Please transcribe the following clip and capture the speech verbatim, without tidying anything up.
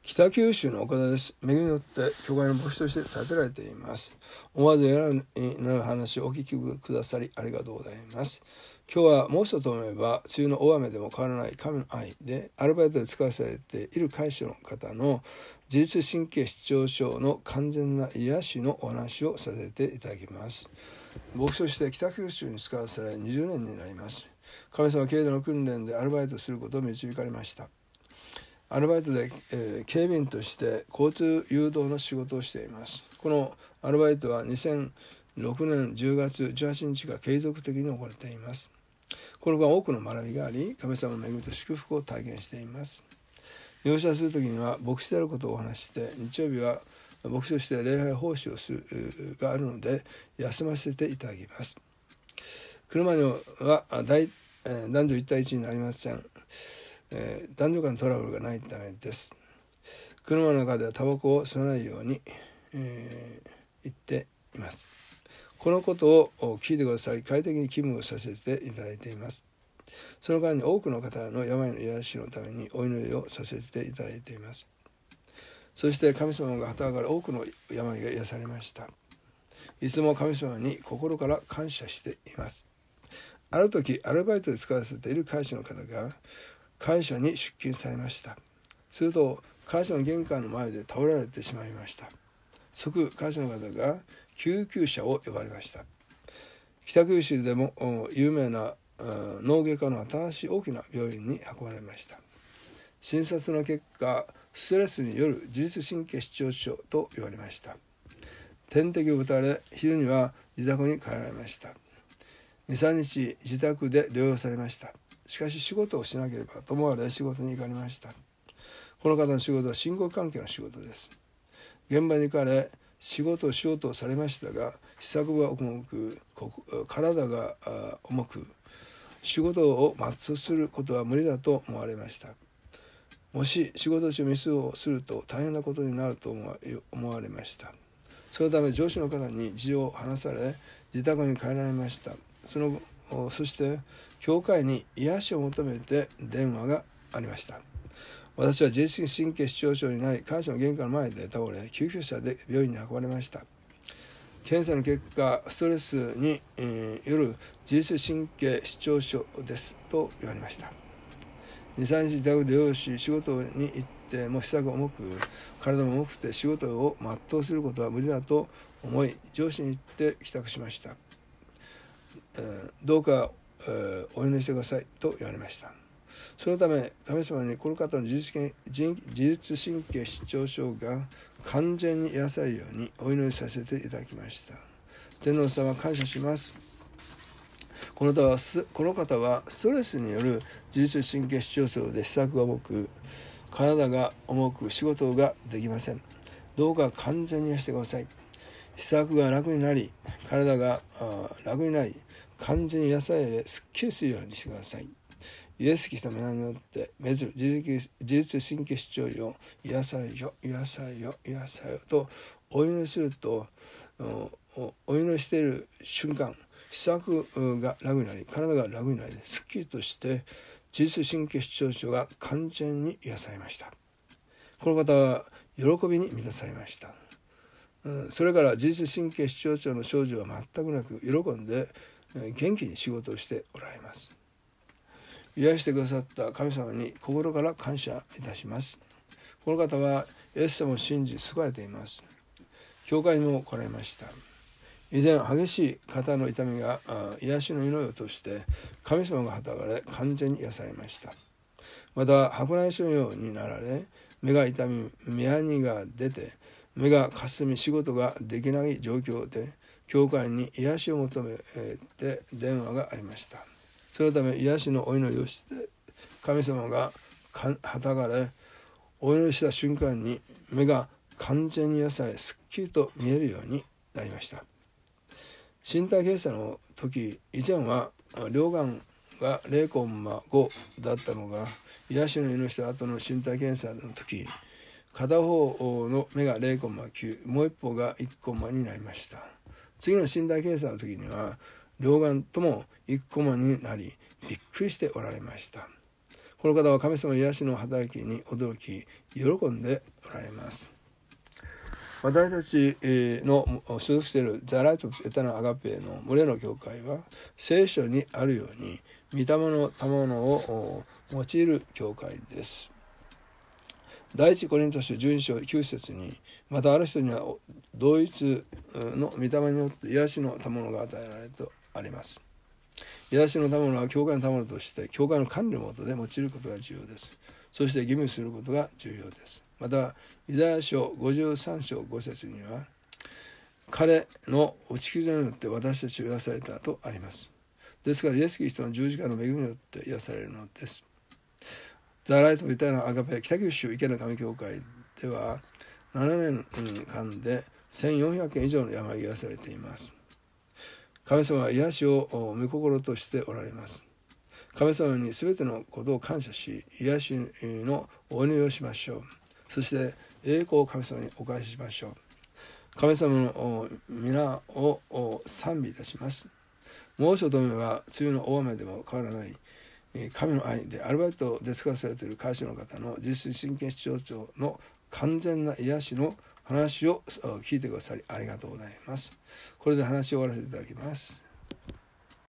北九州の岡田です。恵みによって教会の牧師として建てられています。思わずやらになる話をお聞きくださりありがとうございます。今日はもう一つ思えば梅雨の大雨でも変わらない神の愛でアルバイトで使わされている会社の方の自律神経失調症の完全な癒しのお話をさせていただきます。牧師として北九州に使わされにじゅうねんになります。神様は経営の訓練でアルバイトすることを導かれました。アルバイトで、えー、警備員として交通誘導の仕事をしています。このアルバイトはにせんろくねんじゅうがつじゅうはちにちから継続的に行っています。この間多くの学びがあり、神様の恵みと祝福を体験しています。入社するときには牧師であることをお話して、日曜日は牧師として礼拝奉仕をするがあるので休ませていただきます。車には大、えー、男女一対一になりません。えー、男女間のトラブルがないためです。車の中ではタバコを吸わないように、えー、言っています。このことを聞いてくださり、快適に勤務をさせていただいています。その間に多くの方の病の癒しのためにお祈りをさせていただいています。そして神様が旗から多くの病が癒されました。いつも神様に心から感謝しています。ある時アルバイトで使わせている会社の方が会社に出勤されました。すると会社の玄関の前で倒れられてしまいました。即会社の方が救急車を呼ばれました。北九州でも有名な脳外科の新しい大きな病院に運ばれました。診察の結果、ストレスによる自律神経失調症と言われました。点滴を打たれ、昼には自宅に帰られました。に、さんにち自宅で療養されました。しかし仕事をしなければと思われ仕事に行かれました。この方の仕事は信号関係の仕事です。現場に行かれ仕事をしようとされましたが、施策が重く、体が重く、仕事を全うすることは無理だと思われました。もし仕事中ミスをすると大変なことになると思われました。そのため上司の方に事情を話され、自宅に帰られました。そのそして教会に癒しを求めて電話がありました。私は自律神経失調症になり、会社の玄関の前で倒れ、救急車で病院に運ばれました。検査の結果、ストレスに、えー、よる自律神経失調症ですと言われました。に、さんにち自宅で療養し、仕事に行っても施策が重く、体も重くて仕事を全うすることは無理だと思い、上司に言って帰宅しました。えー、どうか、えー、お祈りしてくださいと言われました。そのため神様にこの方の自律神経失調症が完全に癒されるようにお祈りさせていただきました。天皇様感謝します。この方はこの方はストレスによる自律神経失調症で施策が重く、体が重く仕事ができません。どうか完全に癒してください。施策が楽になり、体が楽になり、完全に癒され、すっきりするようにしてください。イエス・キリストの皆によってめずる自律神経失調症癒されよ癒されよ癒されよとお祈りすると、お祈りしている瞬間、施策が楽になり、体が楽になり、すっきりとして自律神経失調症が完全に癒されました。この方は喜びに満たされました。それから自律神経失調症の症状は全くなく、喜んで元気に仕事をしておられます。癒してくださった神様に心から感謝いたします。この方はイエス様を信じ救われています。教会にも来られました。以前激しい肩の痛みが癒しの祈りを通して神様が働かれ完全に癒されました。また白内障のようになられ、目が痛み、目やにが出て目がかすみ仕事ができない状況で教会に癒しを求めて電話がありました。そのため癒しのお祈りをして神様がはたかれ、お祈りした瞬間に目が完全に癒され、すっきりと見えるようになりました。身体検査の時、以前は両眼が ゼロコンマご だったのが、癒しの祈りした後の身体検査の時、片方の目が ゼロコンマきゅう、もう一方がいちコンマになりました。次の身体検査の時には両眼ともいちコマになり、びっくりしておられました。 この方は神様の癒しの働きに驚き喜んでおられます。私たちの所属しているザ・ライト・エタナ・アガペの群れの教会は聖書にあるように御霊の賜物を用いる教会です。第一コリント書じゅうに章きゅう節に、またある人には同一の御霊によって癒しの賜物が与えられるとあります。癒しの賜物は教会の賜物として教会の管理の下で用いることが重要です。そして義務することが重要です。またイザヤ書ごじゅうさん章ご節には、彼の打ち傷によって私たちを癒されたとあります。ですからイエス・キリストの十字架の恵みによって癒されるのです。ザ・ライト・エタナ・アガペ北九州池の神教会ではななねんかんでせんよんひゃくけん以上の病が癒されています。神様は癒しを御心としておられます。神様に全てのことを感謝し、癒しのお祈りをしましょう。そして栄光を神様にお返ししましょう。神様の皆を賛美いたします。猛暑とめは梅雨の大雨でも変わらない神の愛でアルバイトで使わされている会社の方の自律神経失調症の完全な癒しの話を聞いてくださりありがとうございます。これで話を終わらせていただきます。